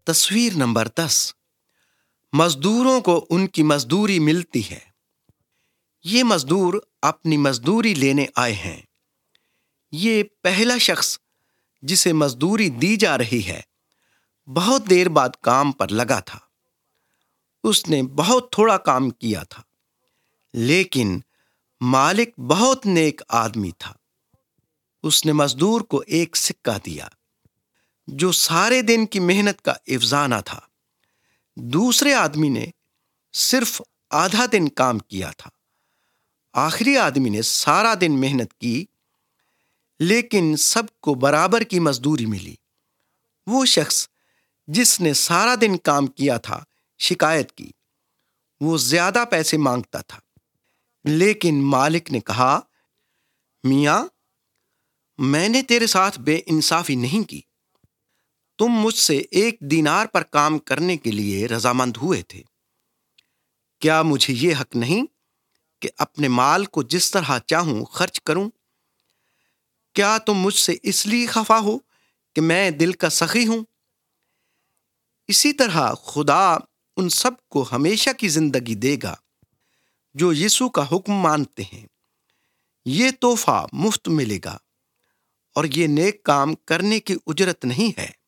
تصویر نمبر 10۔ مزدوروں کو ان کی مزدوری ملتی ہے۔ یہ مزدور اپنی مزدوری لینے آئے ہیں۔ یہ پہلا شخص جسے مزدوری دی جا رہی ہے بہت دیر بعد کام پر لگا تھا۔ اس نے بہت تھوڑا کام کیا تھا، لیکن مالک بہت نیک آدمی تھا۔ اس نے مزدور کو ایک سکہ دیا جو سارے دن کی محنت کا افزانہ تھا۔ دوسرے آدمی نے صرف آدھا دن کام کیا تھا۔ آخری آدمی نے سارا دن محنت کی، لیکن سب کو برابر کی مزدوری ملی۔ وہ شخص جس نے سارا دن کام کیا تھا شکایت کی۔ وہ زیادہ پیسے مانگتا تھا، لیکن مالک نے کہا، میاں، میں نے تیرے ساتھ بے انصافی نہیں کی۔ تم مجھ سے 1 دینار پر کام کرنے کے لیے رضامند ہوئے تھے۔ کیا مجھے یہ حق نہیں کہ اپنے مال کو جس طرح چاہوں خرچ کروں؟ کیا تم مجھ سے اس لیے خفا ہو کہ میں دل کا سخی ہوں؟ اسی طرح خدا ان سب کو ہمیشہ کی زندگی دے گا جو یسوع کا حکم مانتے ہیں۔ یہ تحفہ مفت ملے گا، اور یہ نیک کام کرنے کی اجرت نہیں ہے۔